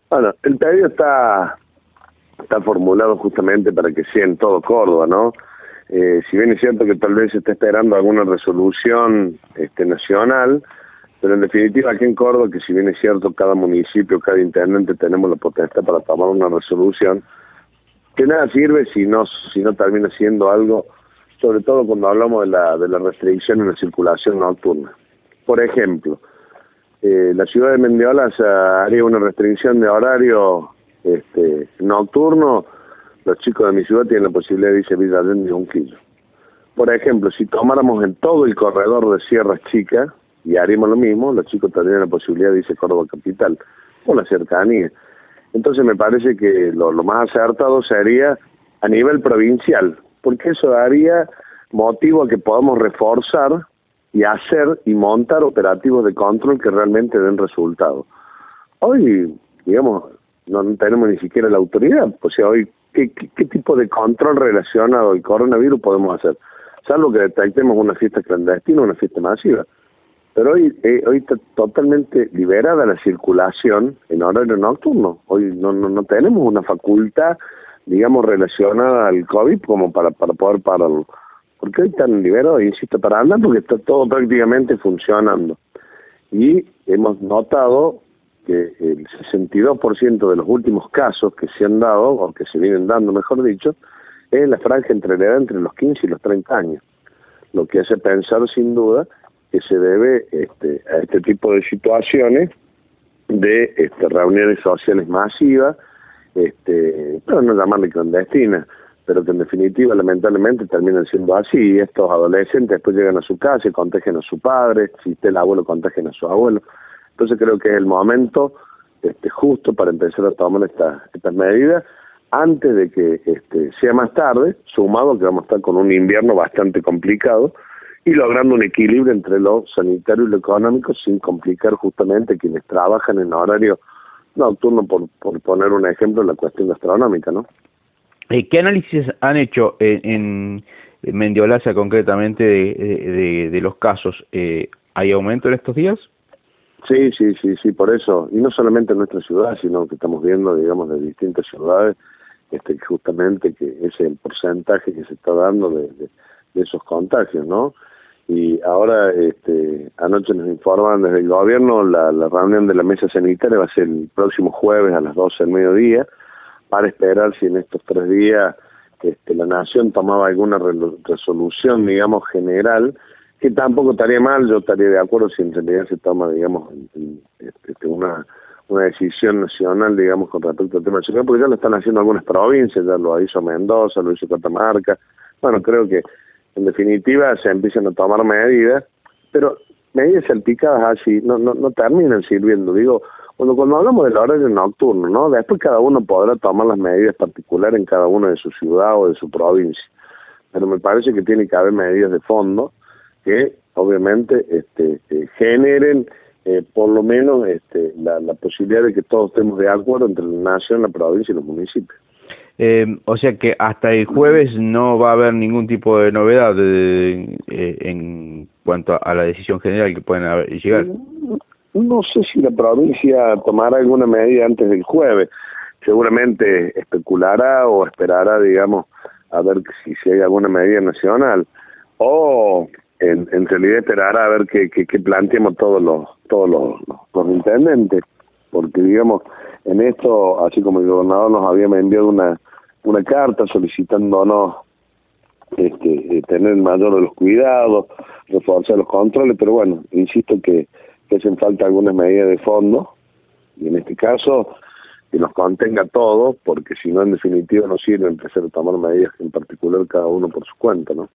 Bueno, el pedido está formulado justamente para que sea en todo Córdoba, ¿no? Si bien es cierto que tal vez se esté esperando alguna resolución nacional, pero en definitiva aquí en Córdoba, que si bien es cierto cada municipio, cada intendente tenemos la potestad para tomar una resolución, que nada sirve si no termina siendo algo, sobre todo cuando hablamos de la restricción en la circulación nocturna. Por ejemplo, la ciudad de Mendiola haría una restricción de horario nocturno. Los chicos de mi ciudad tienen la posibilidad de irse a Villa Allende y Unquillo. Por ejemplo, si tomáramos en todo el corredor de Sierras Chicas y haríamos lo mismo, los chicos tendrían la posibilidad de irse a Córdoba Capital, por la cercanía. Entonces me parece que lo más acertado sería a nivel provincial, porque eso daría motivo a que podamos reforzar y hacer y montar operativos de control que realmente den resultados. Hoy, digamos, no tenemos ni siquiera la autoridad. O sea, hoy, ¿qué tipo de control relacionado al coronavirus podemos hacer? Salvo que detectemos una fiesta clandestina, una fiesta masiva. Pero hoy está totalmente liberada la circulación en horario nocturno. Hoy no tenemos una facultad, digamos, relacionada al COVID como para poder pararlo. Porque hoy están liberados, insisto, para andar porque está todo prácticamente funcionando. Y hemos notado que el 62% de los últimos casos que se han dado, o que se vienen dando, mejor dicho, es en la franja entre la edad entre los 15 y los 30 años. Lo que hace pensar, sin duda, que se debe a este tipo de situaciones de reuniones sociales masivas, para no llamarle clandestinas, pero que en definitiva lamentablemente terminan siendo así, y estos adolescentes después llegan a su casa y contagian a su padre, si está el abuelo contagian a su abuelo. Entonces creo que es el momento justo para empezar a tomar estas medidas antes de que sea más tarde, sumado que vamos a estar con un invierno bastante complicado y logrando un equilibrio entre lo sanitario y lo económico sin complicar justamente quienes trabajan en horario nocturno, por poner un ejemplo en la cuestión gastronómica, ¿no? ¿Qué análisis han hecho en Mendiolaza concretamente de los casos? ¿Hay aumento en estos días? Sí, por eso. Y no solamente en nuestra ciudad, sino que estamos viendo, digamos, de distintas ciudades, justamente que ese es el porcentaje que se está dando de esos contagios, ¿no? Y ahora, anoche nos informan desde el gobierno, la reunión de la mesa sanitaria va a ser el próximo jueves a las 12 del mediodía, para esperar si en estos 3 días la Nación tomaba alguna resolución, digamos, general, que tampoco estaría mal. Yo estaría de acuerdo si en realidad se toma, digamos, una decisión nacional, digamos, con respecto al tema nacional, porque ya lo están haciendo algunas provincias, ya lo hizo Mendoza, lo hizo Catamarca. Bueno, creo que en definitiva se empiezan a tomar medidas, pero medidas salpicadas así no terminan sirviendo. Digo, cuando hablamos del horario nocturno, ¿no? Después cada uno podrá tomar las medidas particulares en cada una de su ciudad o de su provincia, pero me parece que tiene que haber medidas de fondo que obviamente generen por lo menos la posibilidad de que todos estemos de acuerdo entre la nación, la provincia y los municipios. O sea que hasta el jueves no va a haber ningún tipo de novedad en cuanto a la decisión general que pueden llegar. No sé si la provincia tomará alguna medida antes del jueves. Seguramente especulará o esperará, digamos, a ver si hay alguna medida nacional. O en realidad esperará a ver qué planteamos todos los intendentes. Porque, digamos, en esto, así como el gobernador nos había enviado una carta solicitándonos tener el mayor de los cuidados, reforzar los controles, pero bueno, insisto que hacen falta algunas medidas de fondo, y en este caso que nos contenga todo, porque si no, en definitiva no sirve empezar a tomar medidas en particular cada uno por su cuenta, ¿no?